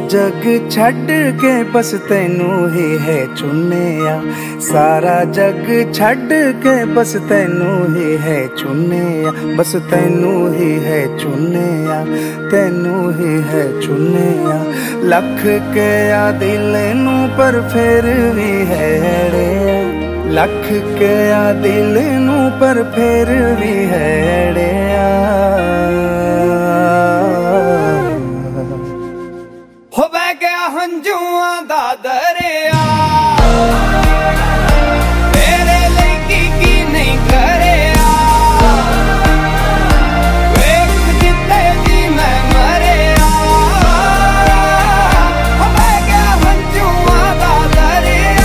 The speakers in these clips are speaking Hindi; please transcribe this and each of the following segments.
जग छड़ के बस तैनू ही है चुनिया, सारा जग छड़ के बस तैनू ही है चुनिया, बस तैनू ही है चुनिया, तैनू ही है चुनिया। लख के आ दिल नू पर फिर भी है अड़िया, लख के आ दिल नू पर फिर भी है अड़िया। हो बह गया हंजुआ दा दरिया, तेरे लिए की नहीं करिया, वेख जिते जी मैं मरिया। हो बह गया हंजुआ दा दरिया।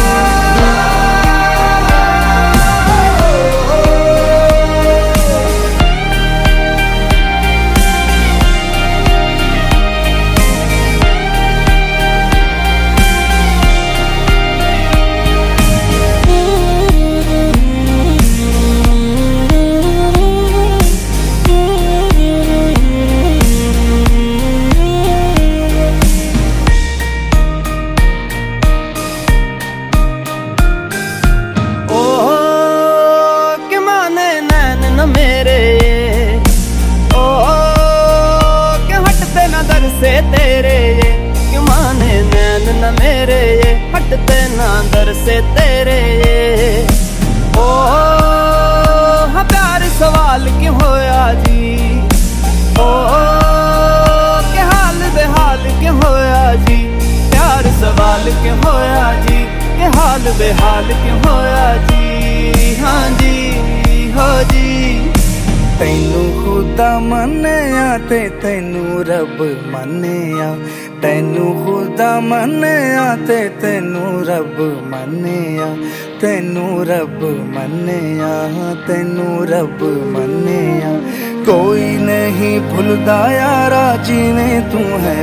से तेरे ये क्यों माने नैन न मेरे ये, हटते ना दर से तेरे ये। ओ हाँ प्यार सवाल क्यों होया जी, ओ के हाल बेहाल क्यों होया जी, प्यार सवाल क्यों होया जी, के हाल बेहाल क्यों होया जी। हाँ जी हो जी। तैनू खुदा मन्निया ते तैनू रब मन्निया, तैनू खुदा मन्निया ते तैनू रब मन्निया, तैनू रब मन्निया, तैनू रब मन्निया। कोई नहीं भुलदा यारा जिवें तू है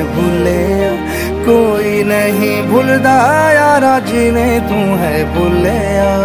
भुलिया, कोई नहीं भुलदा यारा जिवें तू है भुलिया।